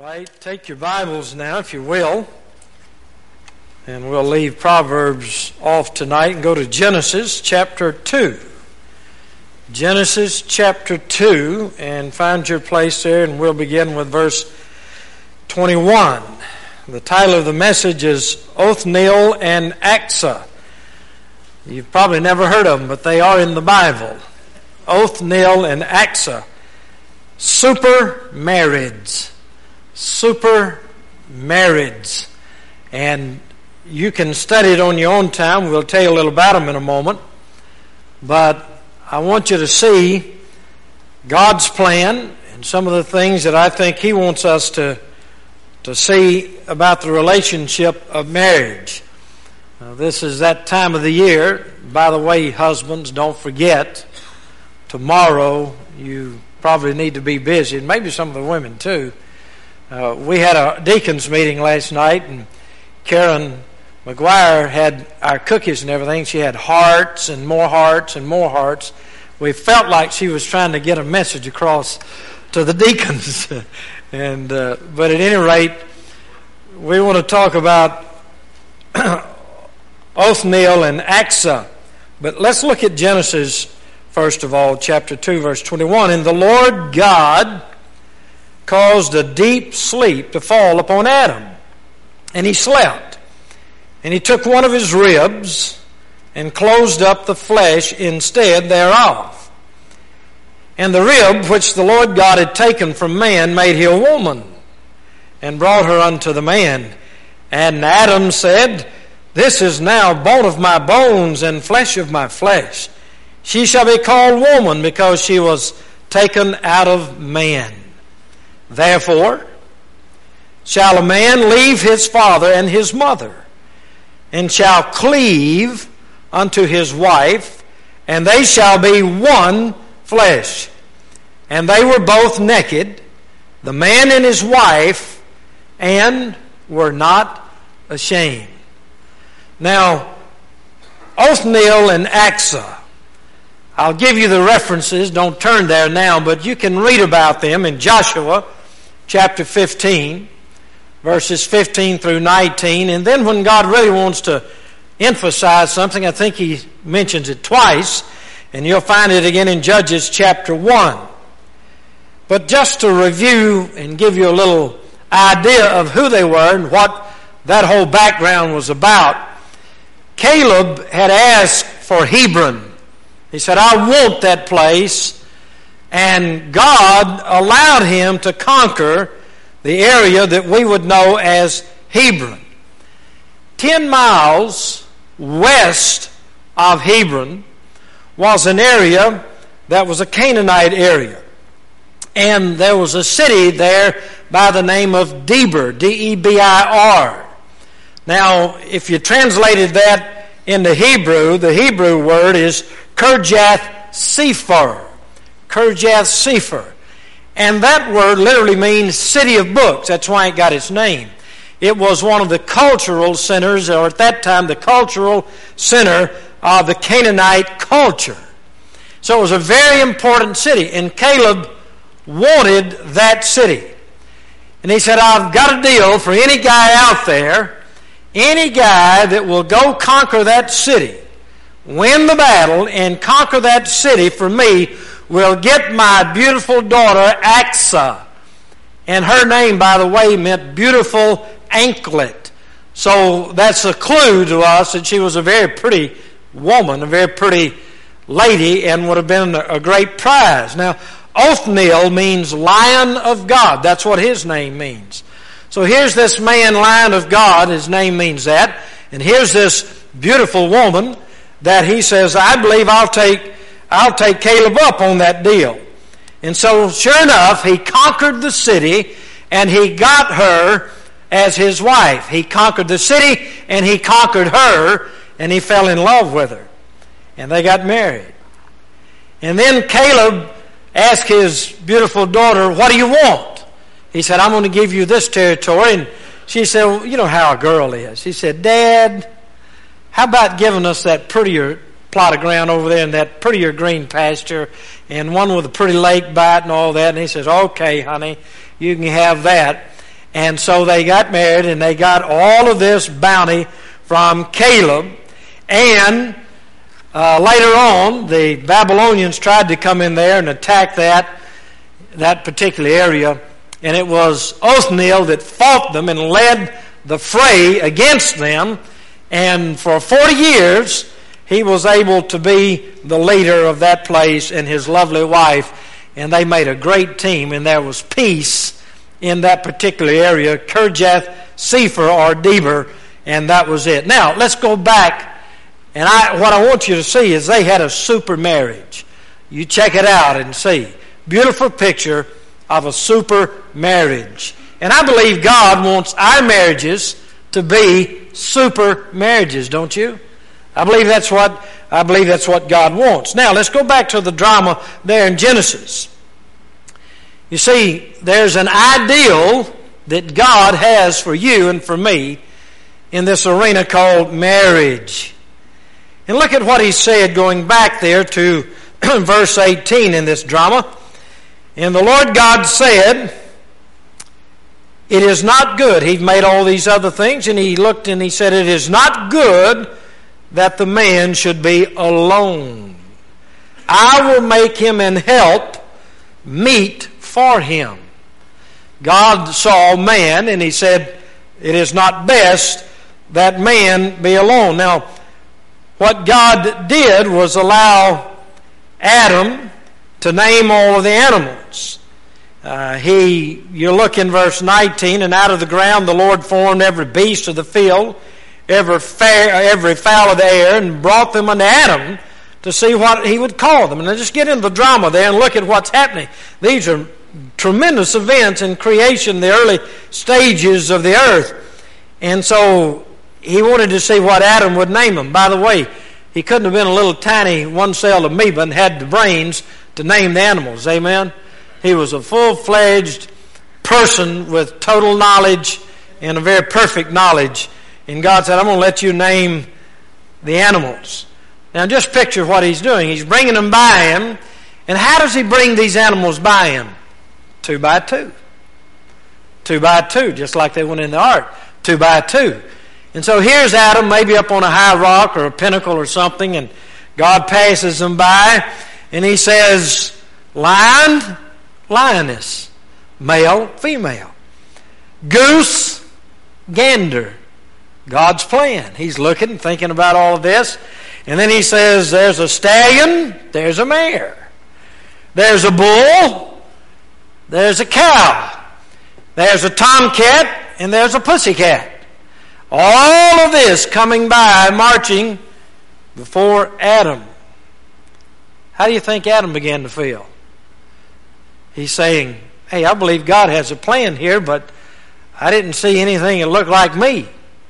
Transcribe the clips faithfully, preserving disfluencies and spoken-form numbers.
right, take your Bibles now, if you will, and we'll leave Proverbs off tonight and go to Genesis chapter two. Genesis chapter two, and find your place there, and we'll begin with verse twenty-one. The title of the message is Othniel and Achsah. You've probably never heard of them, but they are in the Bible. Othniel and Achsah. Super marrieds. Super marrieds. And you can study it on your own time. We'll tell you a little about them in a moment. But I want you to see God's plan and some of the things that I think He wants us to, to see about the relationship of marriage. Now, this is that time of the year. By the way, husbands, don't forget, tomorrow you probably need to be busy, and maybe some of the women too. Uh, we had a deacons meeting last night, and Karen McGuire had our cookies and everything. She had hearts and more hearts and more hearts. We felt like she was trying to get a message across to the deacons. and uh, But at any rate, we want to talk about Othniel and Achsah. But let's look at Genesis, first of all, chapter two, verse twenty-one. And the Lord God caused a deep sleep to fall upon Adam, and he slept. And he took one of his ribs and closed up the flesh instead thereof. And the rib which the Lord God had taken from man made he a woman, and brought her unto the man. And Adam said, This is now bone of my bones and flesh of my flesh. She shall be called woman, because she was taken out of man. Therefore shall a man leave his father and his mother, and shall cleave unto his wife, and they shall be one flesh. And they were both naked, the man and his wife, and were not ashamed. Now, Othniel and Achsah, I'll give you the references. Don't turn there now, but you can read about them in Joshua chapter fifteen, verses fifteen through nineteen. And then when God really wants to emphasize something, I think He mentions it twice, and you'll find it again in Judges chapter one. But just to review and give you a little idea of who they were and what that whole background was about, Caleb had asked for Hebron. He said, I want that place. And God allowed him to conquer the area that we would know as Hebron. Ten miles west of Hebron was an area that was a Canaanite area. And there was a city there by the name of Debir, D E B I R. Now, if you translated that into Hebrew, the Hebrew word is Kirjath Sefer. Kirjath Sefer. And that word literally means city of books. That's why it got its name. It was one of the cultural centers, or at that time, the cultural center of the Canaanite culture. So it was a very important city, and Caleb wanted that city. And he said, I've got a deal for any guy out there, any guy that will go conquer that city, win the battle, and conquer that city for me, will get my beautiful daughter Achsah. And her name, by the way, meant beautiful anklet. So that's a clue to us that she was a very pretty woman, a very pretty lady, and would have been a great prize. Now, Othniel means Lion of God. That's what his name means. So here's this man, Lion of God. His name means that. And here's this beautiful woman that he says, I believe I'll take I'll take Caleb up on that deal. And so sure enough, he conquered the city, and he got her as his wife. He conquered the city, and he conquered her, and he fell in love with her. And they got married. And then Caleb asked his beautiful daughter, what do you want? He said, I'm going to give you this territory. And she said, well, you know how a girl is. He said, Dad, how about giving us that prettier plot of ground over there in that prettier green pasture, and one with a pretty lake by it and all that? And he says, okay, honey, you can have that. And so they got married, and they got all of this bounty from Caleb. And uh, later on, the Babylonians tried to come in there and attack that, that particular area. And it was Othniel that fought them and led the fray against them. And for forty years, he was able to be the leader of that place and his lovely wife. And they made a great team, and there was peace in that particular area, Kirjath Sepher or Deber, and that was it. Now, let's go back, and I, what I want you to see is they had a super marriage. You check it out and see. Beautiful picture of a super marriage. And I believe God wants our marriages to be super marriages, don't you? I believe that's what I believe that's what God wants. Now, let's go back to the drama there in Genesis. You see, there's an ideal that God has for you and for me in this arena called marriage. And look at what he said going back there to verse eighteen in this drama. And the Lord God said, it is not good. He'd made all these other things, and he looked and he said, it is not good that the man should be alone. I will make him and help meet for him. God saw man, and he said, it is not best that man be alone. Now, what God did was allow Adam to name all of the animals. Uh, he, you look in verse nineteen, and out of the ground the Lord formed every beast of the field, every, fair, every fowl of the air, and brought them unto Adam to see what he would call them. And then just get into the drama there and look at what's happening. These are tremendous events in creation, the early stages of the earth. And so he wanted to see what Adam would name them. By the way, he couldn't have been a little tiny one-celled amoeba and had the brains to name the animals. Amen? He was a full-fledged person with total knowledge and a very perfect knowledge. And God said, I'm going to let you name the animals. Now just picture what he's doing. He's bringing them by him. And how does he bring these animals by him? Two by two. Two by two, just like they went in the ark. Two by two. And so here's Adam, maybe up on a high rock or a pinnacle or something, and God passes them by, and he says, lion, lioness, male, female. Goose, gander. God's plan. He's looking, thinking about all of this. And then he says, there's a stallion, there's a mare. There's a bull, there's a cow. There's a tomcat, and there's a pussycat. All of this coming by, marching before Adam. How do you think Adam began to feel? He's saying, hey, I believe God has a plan here, but I didn't see anything that looked like me.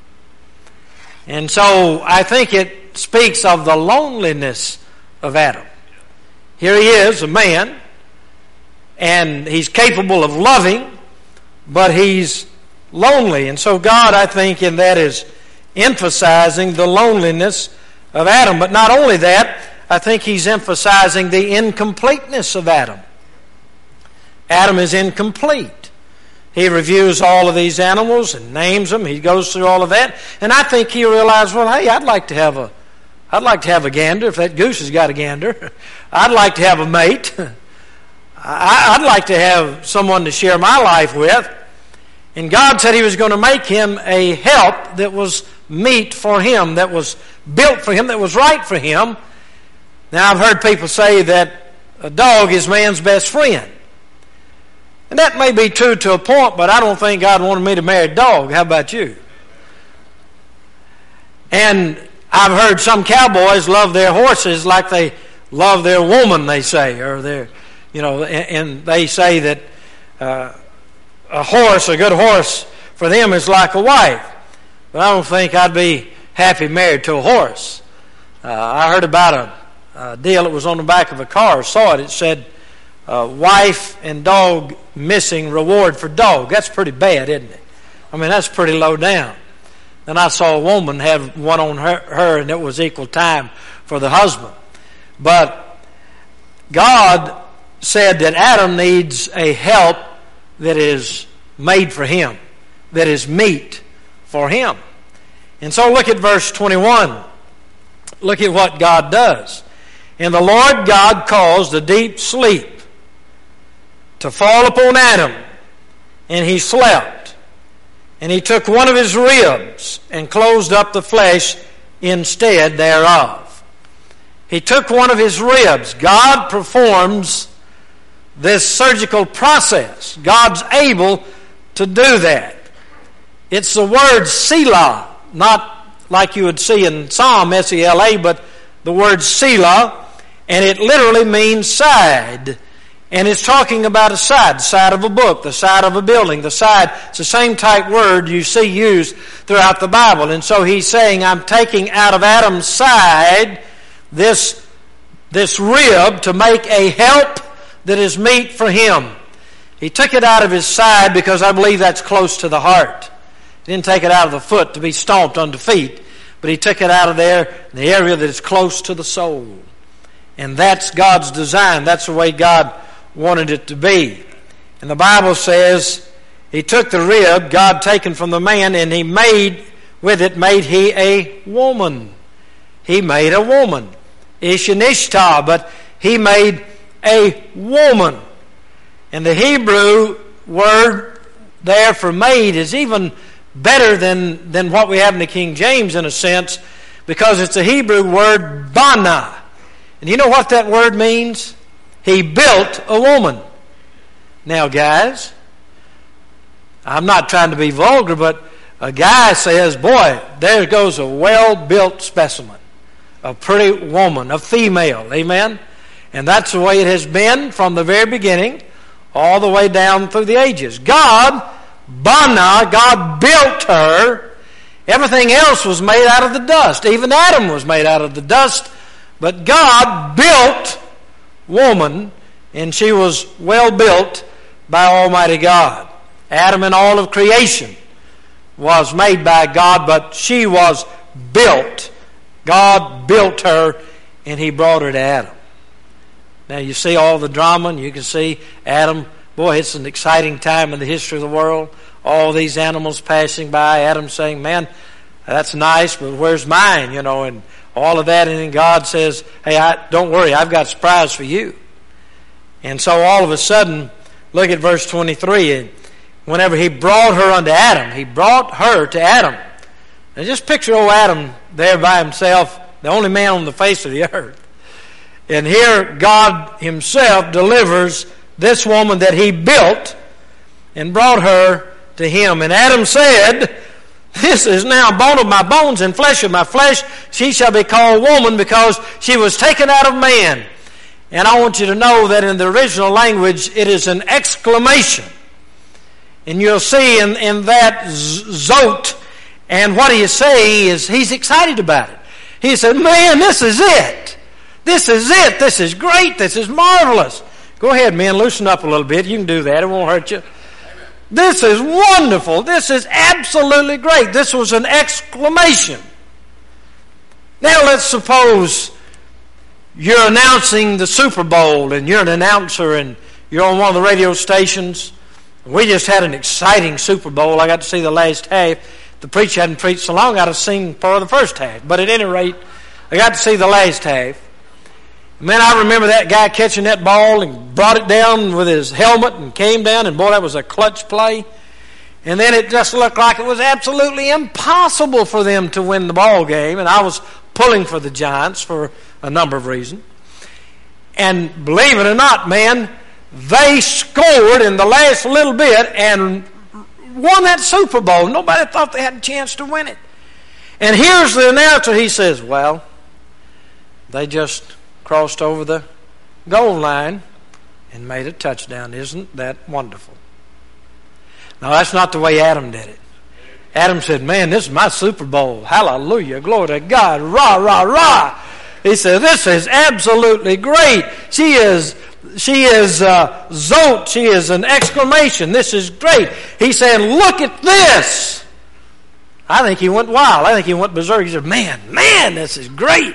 And so I think it speaks of the loneliness of Adam. Here he is, a man, and he's capable of loving, but he's lonely. And so God, I think, in that is emphasizing the loneliness of Adam. But not only that, I think he's emphasizing the incompleteness of Adam. Adam is incomplete. He reviews all of these animals and names them. He goes through all of that. And I think he realized, well, hey, I'd like to have a I'd like to have a gander if that goose has got a gander. I'd like to have a mate. I'd like to have someone to share my life with. And God said he was going to make him a help that was meet for him, that was built for him, that was right for him. Now, I've heard people say that a dog is man's best friend. And that may be true to a point, but I don't think God wanted me to marry a dog. How about you? And I've heard some cowboys love their horses like they love their woman, they say, or their, you know, and, and they say that uh, a horse, a good horse, for them is like a wife. But I don't think I'd be happy married to a horse. Uh, I heard about a, a deal that was on the back of a car. Saw it. It said, uh, wife and dog missing, reward for dog. That's pretty bad, isn't it? I mean, that's pretty low down. Then I saw a woman have one on her, her and it was equal time for the husband. But God said that Adam needs a help that is made for him. that is meet for him. And so look at verse twenty-one. Look at what God does. And the Lord God caused a deep sleep to fall upon Adam, and he slept. And he took one of his ribs and closed up the flesh instead thereof. He took one of his ribs. God performs this surgical process. God's able to do that. It's the word Selah, not like you would see in Psalm, S E L A, but the word Selah, and it literally means side. And it's talking about a side, the side of a book, the side of a building, the side. It's the same type word you see used throughout the Bible. And so he's saying, I'm taking out of Adam's side this, this rib to make a help that is meet for him. He took it out of his side because I believe that's close to the heart. He didn't take it out of the foot to be stomped under feet, but he took it out of there, the area that is close to the soul. And that's God's design. That's the way God wanted it to be. And the Bible says he took the rib, God taken from the man, and he made with it, made he a woman. He made a woman. Ish and Ishtar, but he made a woman. And the Hebrew word there for made is even better than, than what we have in the King James in a sense, because it's a Hebrew word bana. And you know what that word means? He built a woman. Now, guys, I'm not trying to be vulgar, but a guy says, boy, there goes a well-built specimen, a pretty woman, a female, amen? And that's the way it has been from the very beginning all the way down through the ages. God, Bana, God built her. Everything else was made out of the dust. Even Adam was made out of the dust. But God built woman, and she was well built by Almighty God. Adam and all of creation was made by God, but she was built. God built her, and he brought her to Adam. Now you see all the drama, and you can see Adam. Boy, it's an exciting time in the history of the world. All these animals passing by, Adam saying, man, that's nice, but where's mine? You know, and all of that, and then God says, hey, I, don't worry, I've got a surprise for you. And so all of a sudden, look at verse twenty-three, and whenever he brought her unto Adam, he brought her to Adam. Now just picture old Adam there by himself, the only man on the face of the earth. And here God himself delivers this woman that he built and brought her to him. And Adam said, this is now bone of my bones and flesh of my flesh. She shall be called woman because she was taken out of man. And I want you to know that in the original language it is an exclamation. And you'll see in, in that zot, and what he is saying is he's excited about it. He said, man, this is it. This is it. This is great. This is marvelous. Go ahead, men, loosen up a little bit. You can do that. It won't hurt you. This is wonderful. This is absolutely great. This was an exclamation. Now let's suppose you're announcing the Super Bowl and you're an announcer and you're on one of the radio stations. We just had an exciting Super Bowl. I got to see the last half. The preacher hadn't preached so long, I'd have seen part of the first half. But at any rate, I got to see the last half. Man, I remember that guy catching that ball and brought it down with his helmet and came down, and boy, that was a clutch play. And then it just looked like it was absolutely impossible for them to win the ball game, and I was pulling for the Giants for a number of reasons. And believe it or not, man, they scored in the last little bit and won that Super Bowl. Nobody thought they had a chance to win it. And here's the announcer. He says, well, they just crossed over the goal line and made a touchdown. Isn't that wonderful? No, that's not the way Adam did it. Adam said, man, this is my Super Bowl. Hallelujah. Glory to God. Rah, rah, rah. He said, this is absolutely great. She is, she is uh, zot. She is an exclamation. This is great. He said, look at this. I think he went wild. I think he went berserk. He said, man, man, this is great.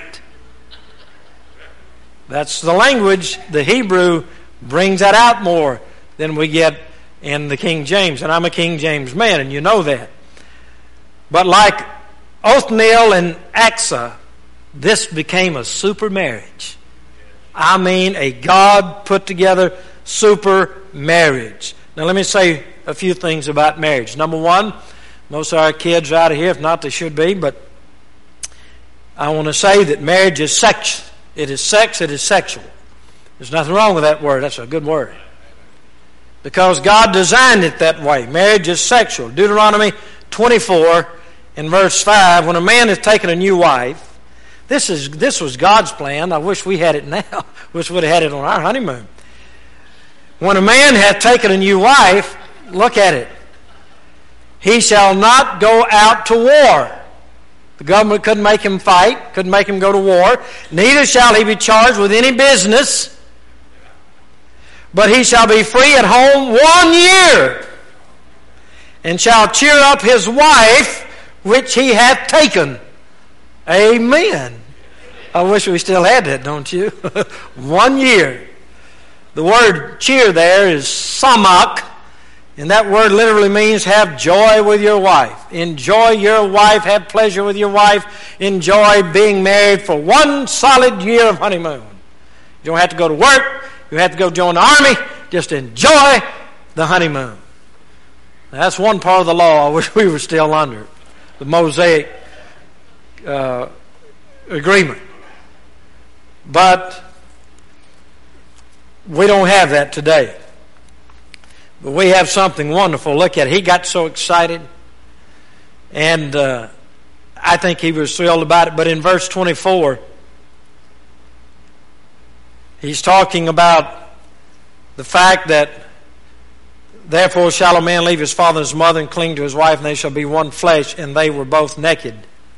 That's the language. The Hebrew brings that out more than we get in the King James, and I'm a King James man, and you know that. But like Othniel and Achsah, this became a super marriage. I mean, a God put together super marriage. Now let me say a few things about marriage. Number one, most of our kids are out of here, if not they should be, but I want to say that marriage is sex. It is sex, it is sexual. There's nothing wrong with that word. That's a good word. Because God designed it that way. Marriage is sexual. Deuteronomy twenty-four in verse five, when a man has taken a new wife, this is this was God's plan. I wish we had it now. Wish we'd have had it on our honeymoon. When a man hath taken a new wife, look at it. He shall not go out to war. The government couldn't make him fight, couldn't make him go to war. Neither shall he be charged with any business, but he shall be free at home one year, and shall cheer up his wife which he hath taken. Amen. I wish we still had that, don't you? One year. The word cheer there is samak, and that word literally means have joy with your wife. Enjoy your wife, have pleasure with your wife, enjoy being married for one solid year of honeymoon. You don't have to go to work, you have to go join the army, just enjoy the honeymoon. Now, that's one part of the law I wish we were still under, the Mosaic uh, agreement. But we don't have that today. But we have something wonderful. Look at it. He got so excited. And uh, I think he was thrilled about it. But in verse twenty-four, he's talking about the fact that therefore shall a man leave his father and his mother and cling to his wife, and they shall be one flesh, and they were both naked.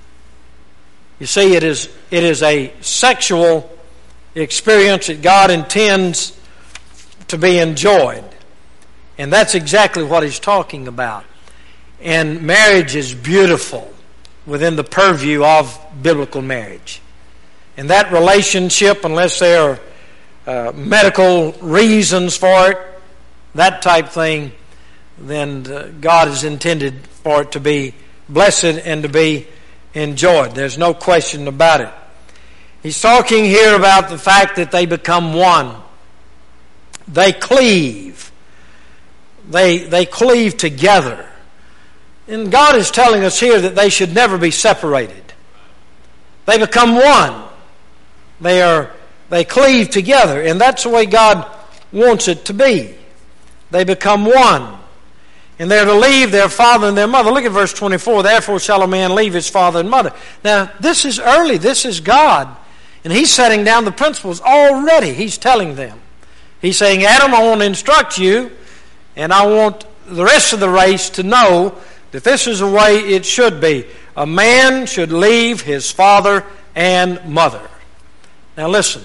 You see, it is it is a sexual experience that God intends to be enjoyed. And that's exactly what he's talking about. And marriage is beautiful within the purview of biblical marriage. And that relationship, unless there are uh, medical reasons for it, that type thing, then uh, God has intended for it to be blessed and to be enjoyed. There's no question about it. He's talking here about the fact that they become one. They cleave. They, they cleave together. And God is telling us here that they should never be separated. They become one. They are, they cleave together. And that's the way God wants it to be. They become one. And they're to leave their father and their mother. Look at verse twenty-four. Therefore shall a man leave his father and mother. Now, this is early. This is God. And he's setting down the principles already. He's telling them. He's saying, Adam, I want to instruct you, and I want the rest of the race to know that this is the way it should be. A man should leave his father and mother. Now listen.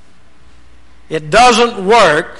It doesn't work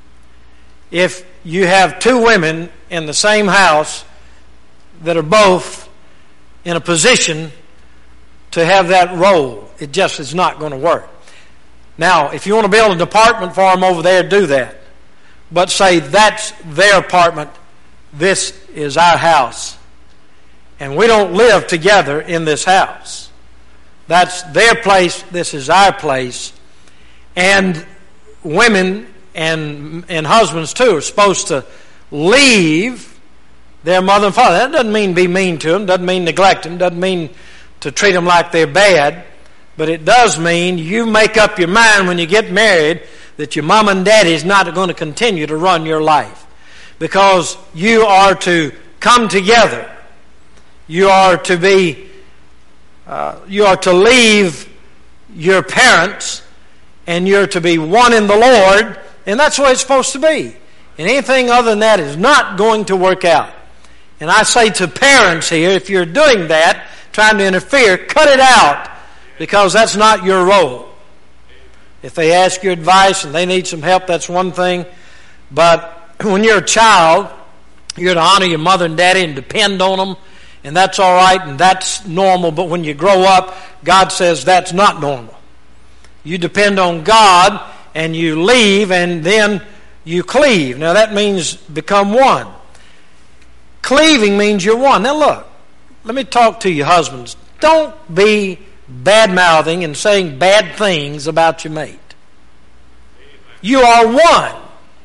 if you have two women in the same house that are both in a position to have that role. It just is not going to work. Now, if you want to build a department for them over there, do that. But say that's their apartment, this is our house. And we don't live together in this house. That's their place, this is our place. And women and, and husbands too are supposed to leave their mother and father. That doesn't mean be mean to them, doesn't mean neglect them, doesn't mean to treat them like they're bad. But it does mean you make up your mind when you get married that your mom and daddy is not going to continue to run your life. Because you are to come together. You are to be, uh, you are to leave your parents, and you're to be one in the Lord, and that's the way it's supposed to be. And anything other than that is not going to work out. And I say to parents here, if you're doing that, trying to interfere, cut it out. Because that's not your role. If they ask your advice and they need some help, that's one thing. But when you're a child, you're to honor your mother and daddy and depend on them. And that's all right and that's normal. But when you grow up, God says that's not normal. You depend on God and you leave, and then you cleave. Now that means become one. Cleaving means you're one. Now look, let me talk to you husbands. Don't be bad-mouthing and saying bad things about your mate. You are one.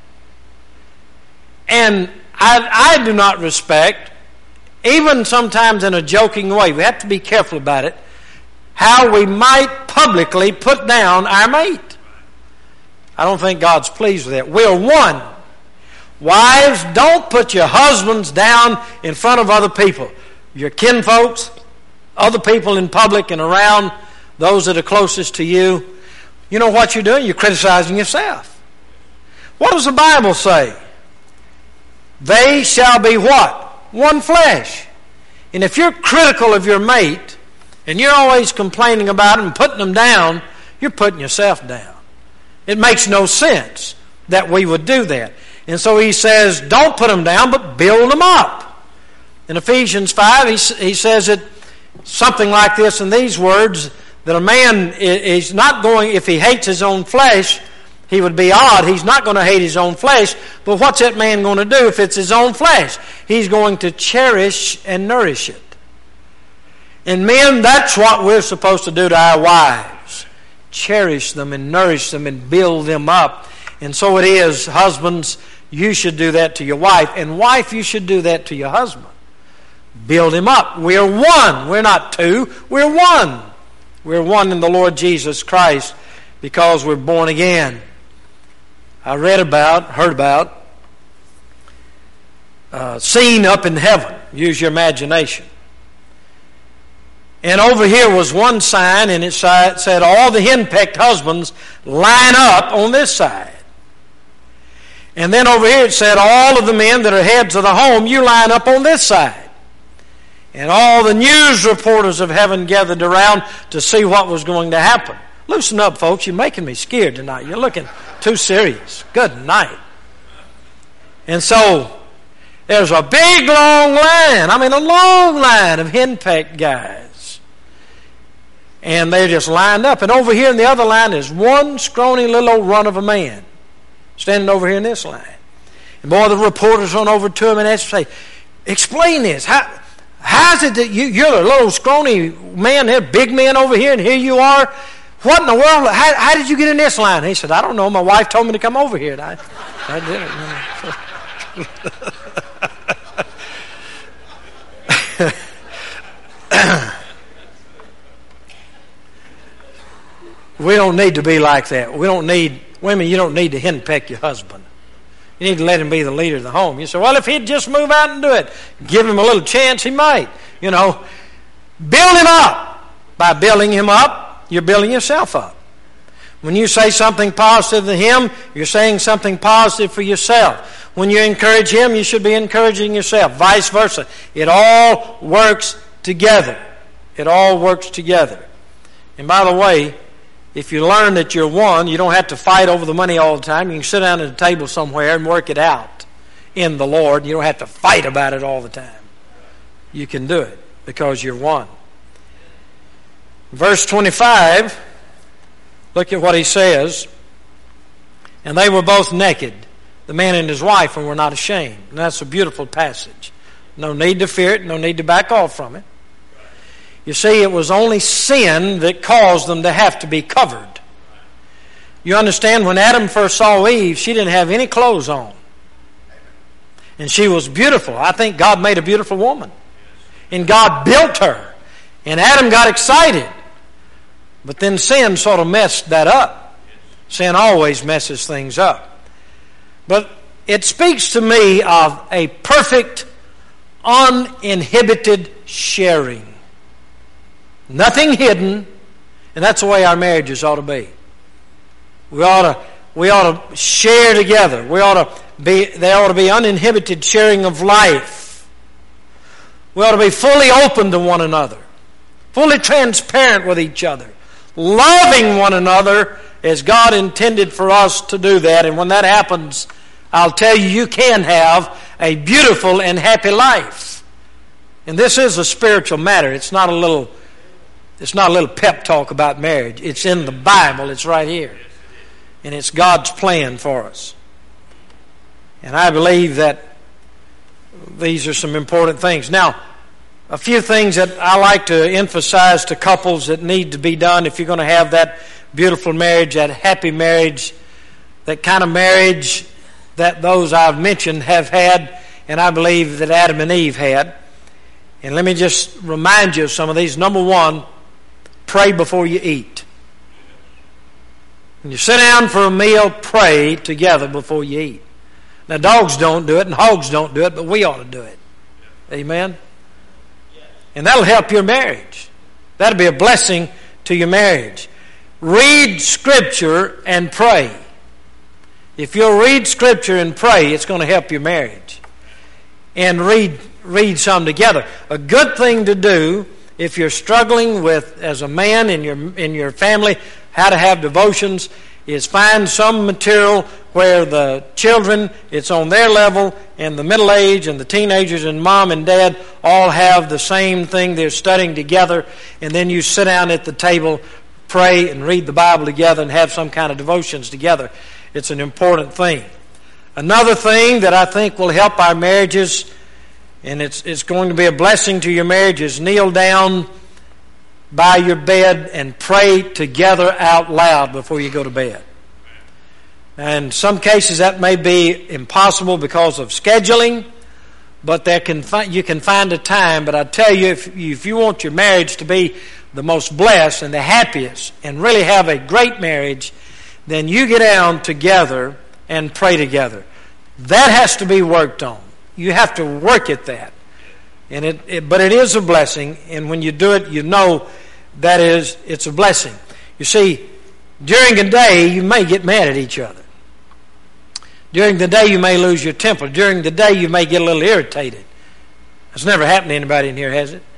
And I, I do not respect, even sometimes in a joking way, we have to be careful about it, how we might publicly put down our mate. I don't think God's pleased with that. We're one. Wives, don't put your husbands down in front of other people. Your kinfolks, other people in public and around, those that are closest to you. You know what you're doing? You're criticizing yourself. What does the Bible say? They shall be what? One flesh. And if you're critical of your mate, and you're always complaining about them, putting them down, you're putting yourself down. It makes no sense that we would do that. And so he says, don't put them down, but build them up. In Ephesians five, he, he says it something like this in these words, that a man is not going, if he hates his own flesh, he would be odd. He's not going to hate his own flesh, but what's that man going to do if it's his own flesh? He's going to cherish and nourish it. And men, that's what we're supposed to do to our wives. Cherish them and nourish them and build them up. And so it is, husbands, you should do that to your wife. And wife, you should do that to your husband. Build him up. We're one. We're not two. We're one. We're one in the Lord Jesus Christ because we're born again. I read about, heard about, uh, scene up in heaven. Use your imagination. And over here was one sign, and it said, all the henpecked husbands line up on this side. And then over here it said, all of the men that are heads of the home, you line up on this side. And all the news reporters of heaven gathered around to see what was going to happen. Loosen up, folks. You're making me scared tonight. You're looking too serious. Good night. And so there's a big, long line. I mean, a long line of henpecked guys. And they just lined up. And over here in the other line is one scrawny little old runt of a man standing over here in this line. And boy, the reporters run over to him and ask him, say, explain this. How, how is it that you, you're a little scrawny man there, big man over here, and here you are? What in the world? How, how did you get in this line? He said, I don't know. My wife told me to come over here. And I, I did it. We don't need to be like that. We don't need, women, you don't need to henpeck your husband. You need to let him be the leader of the home. You say, well, if he'd just move out and do it, give him a little chance, he might. You know, build him up. By building him up, you're building yourself up. When you say something positive to him, you're saying something positive for yourself. When you encourage him, you should be encouraging yourself. Vice versa. It all works together. It all works together. And by the way, if you learn that you're one, you don't have to fight over the money all the time. You can sit down at a table somewhere and work it out in the Lord. You don't have to fight about it all the time. You can do it because you're one. Verse twenty-five, look at what he says. And they were both naked, the man and his wife, and were not ashamed. And that's a beautiful passage. No need to fear it, no need to back off from it. You see, it was only sin that caused them to have to be covered. You understand, when Adam first saw Eve, she didn't have any clothes on. And she was beautiful. I think God made a beautiful woman. And God built her. And Adam got excited. But then sin sort of messed that up. Sin always messes things up. But it speaks to me of a perfect, uninhibited sharing. Nothing hidden, and that's the way our marriages ought to be. We ought to, we ought to share together. We ought to be, there ought to be uninhibited sharing of life. We ought to be fully open to one another, fully transparent with each other, loving one another as God intended for us to do that. And when that happens, I'll tell you, you can have a beautiful and happy life. And this is a spiritual matter. It's not a little It's not a little pep talk about marriage. It's in the Bible. It's right here. And it's God's plan for us. And I believe that these are some important things. Now, a few things that I like to emphasize to couples that need to be done if you're going to have that beautiful marriage, that happy marriage, that kind of marriage that those I've mentioned have had, and I believe that Adam and Eve had. And let me just remind you of some of these. Number one, pray before you eat. When you sit down for a meal, pray together before you eat. Now, dogs don't do it, and hogs don't do it, but we ought to do it. Amen? And that'll help your marriage. That'll be a blessing to your marriage. Read Scripture and pray. If you'll read Scripture and pray, it's going to help your marriage. And read read some together. A good thing to do if you're struggling with, as a man in your in your family, how to have devotions, is find some material where the children, it's on their level, and the middle age and the teenagers and mom and dad all have the same thing they're studying together, and then you sit down at the table, pray and read the Bible together and have some kind of devotions together. It's an important thing. Another thing that I think will help our marriages, and it's it's going to be a blessing to your marriage, is kneel down by your bed and pray together out loud before you go to bed. And in some cases that may be impossible because of scheduling, but there can fi- you can find a time. But I tell you, if, if you want your marriage to be the most blessed and the happiest and really have a great marriage, then you get down together and pray together. That has to be worked on. You have to work at that. And it, it but it is a blessing, and when you do it, you know that is it's a blessing. You see, during a day you may get mad at each other. During the day you may lose your temper. During the day you may get a little irritated. That's never happened to anybody in here, has it?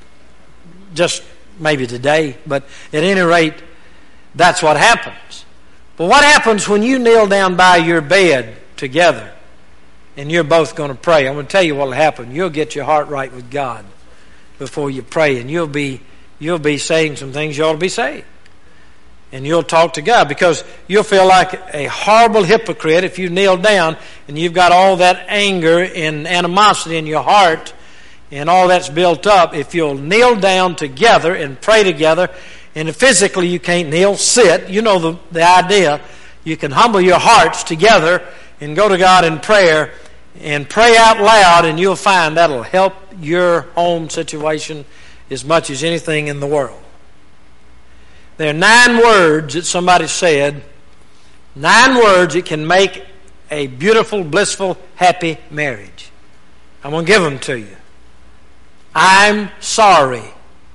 Just maybe today, but at any rate, that's what happens. But what happens when you kneel down by your bed together and you're both going to pray? I'm going to tell you what will happen. You'll get your heart right with God before you pray, and you'll be you'll be saying some things you ought to be saying. And you'll talk to God, because you'll feel like a horrible hypocrite if you kneel down and you've got all that anger and animosity in your heart and all that's built up. If you'll kneel down together and pray together, and if physically you can't kneel, sit. You know the, the idea. You can humble your hearts together and go to God in prayer and pray out loud, and you'll find that'll help your home situation as much as anything in the world. There are nine words that somebody said, nine words that can make a beautiful, blissful, happy marriage. I'm going to give them to you. I'm sorry.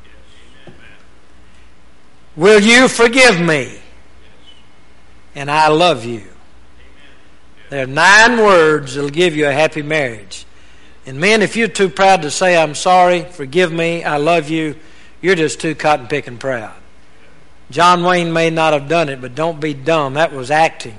Will you forgive me? And I love you. There are nine words that will give you a happy marriage. And men, if you're too proud to say, I'm sorry, forgive me, I love you, you're just too cotton-picking proud. John Wayne may not have done it, but don't be dumb. That was acting.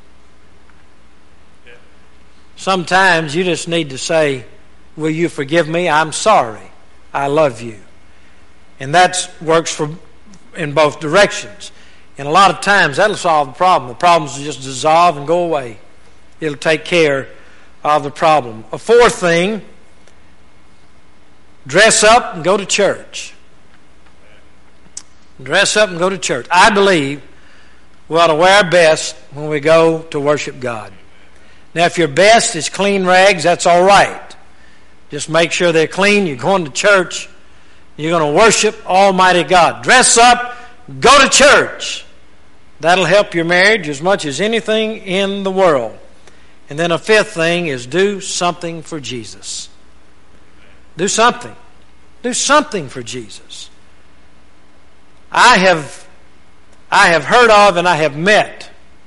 Sometimes you just need to say, will you forgive me? I'm sorry. I love you. And that works for in both directions. And a lot of times that'll solve the problem. The problems will just dissolve and go away. It'll take care of the problem. A fourth thing, dress up and go to church. Dress up and go to church. I believe we ought to wear our best when we go to worship God. Now, if your best is clean rags, that's all right. Just make sure they're clean. You're going to church. You're going to worship Almighty God. Dress up, go to church. That'll help your marriage as much as anything in the world. And then a fifth thing is do something for Jesus. Do something. Do something for Jesus. I have, I have heard of and I have met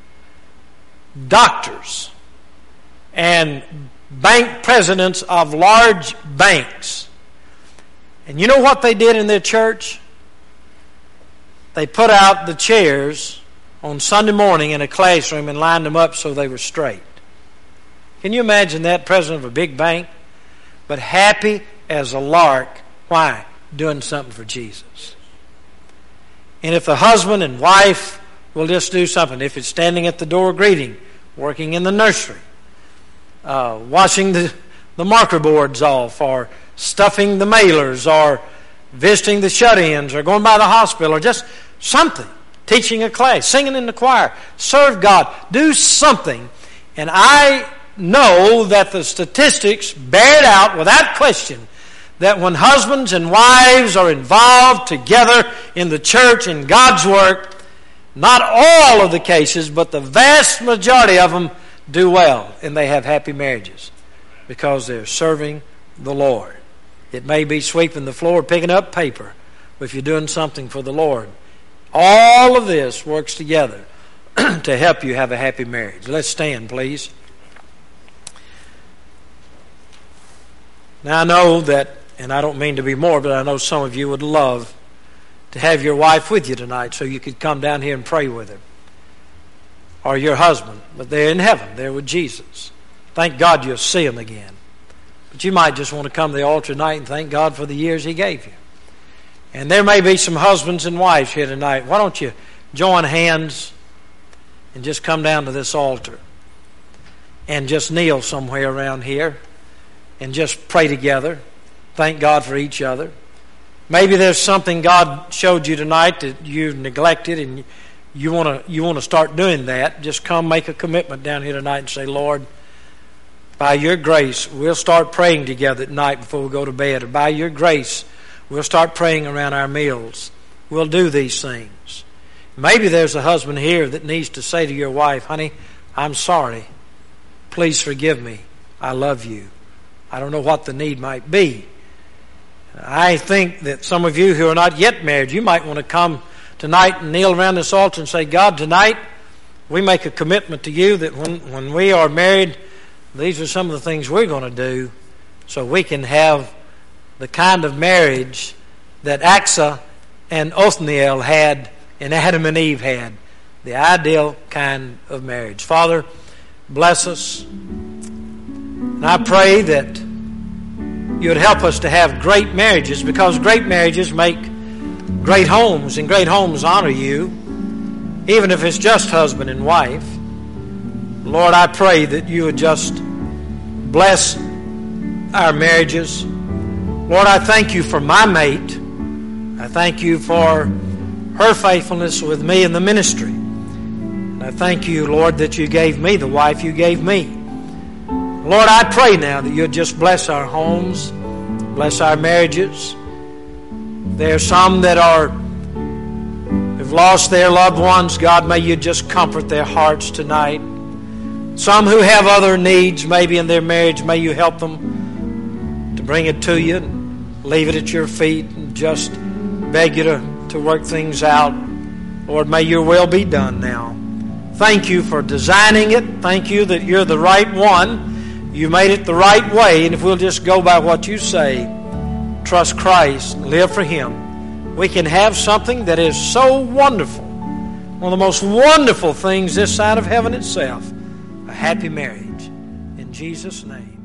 doctors and bank presidents of large banks. And you know what they did in their church? They put out the chairs on Sunday morning in a classroom and lined them up so they were straight. Can you imagine that, president of a big bank? But happy as a lark. Why? Doing something for Jesus. And if the husband and wife will just do something, if it's standing at the door greeting, working in the nursery, uh, washing the, the marker boards off, or stuffing the mailers, or visiting the shut-ins, or going by the hospital, or just something. Teaching a class, singing in the choir, serve God, do something. And I know that the statistics bear it out without question that when husbands and wives are involved together in the church and God's work, not all of the cases, but the vast majority of them do well, and they have happy marriages because they're serving the Lord. It may be sweeping the floor, picking up paper, but if you're doing something for the Lord, all of this works together to help you have a happy marriage. Let's stand, please. Now I know that, and I don't mean to be more, but I know some of you would love to have your wife with you tonight so you could come down here and pray with her. Or your husband, but they're in heaven, they're with Jesus. Thank God you'll see them again. But you might just want to come to the altar tonight and thank God for the years He gave you. And there may be some husbands and wives here tonight. Why don't you join hands and just come down to this altar and just kneel somewhere around here and just pray together. Thank God for each other. Maybe there's something God showed you tonight that you neglected and you want to you want to start doing that. Just come make a commitment down here tonight and say, Lord, by your grace, we'll start praying together at night before we go to bed. Or by your grace, we'll start praying around our meals. We'll do these things. Maybe there's a husband here that needs to say to your wife, honey, I'm sorry. Please forgive me. I love you. I don't know what the need might be. I think that some of you who are not yet married, you might want to come tonight and kneel around this altar and say, God, tonight we make a commitment to you that when, when we are married, these are some of the things we're going to do so we can have the kind of marriage that Asa and Othniel had and Adam and Eve had, the ideal kind of marriage. Father, bless us. And I pray that you would help us to have great marriages, because great marriages make great homes, and great homes honor you, even if it's just husband and wife. Lord, I pray that you would just bless our marriages. Lord, I thank you for my mate. I thank you for her faithfulness with me in the ministry. And I thank you, Lord, that you gave me the wife you gave me. Lord, I pray now that you'll just bless our homes, bless our marriages. There are some that are have lost their loved ones. God, may you just comfort their hearts tonight. Some who have other needs maybe in their marriage, may you help them to bring it to you and leave it at your feet and just beg you to, to work things out. Lord, may your will be done now. Thank you for designing it. Thank you that you're the right one. You made it the right way, and if we'll just go by what you say, trust Christ, live for Him, we can have something that is so wonderful, one of the most wonderful things this side of heaven itself, a happy marriage. In Jesus' name.